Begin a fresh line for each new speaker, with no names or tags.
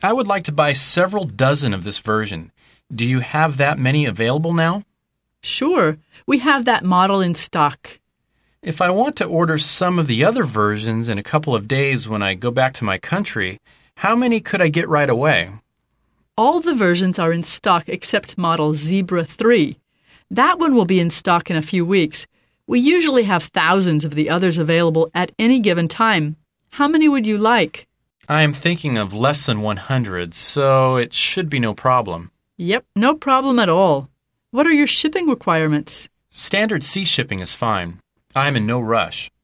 I would like to buy several dozen of this version. Do you have that many available now?
Sure, we have that model in stock.
If I want to order some of the other versions in a couple of days when I go back to my country, how many could I get right away?
All the versions are in stock except model Zebra 3. That one will be in stock in a few weeks. We usually have thousands of the others available at any given time. How many would you like?
I am thinking of less than 100, so it should be no problem.
Yep, no problem at all. What are your shipping requirements?
Standard sea shipping is fine. I am in no rush.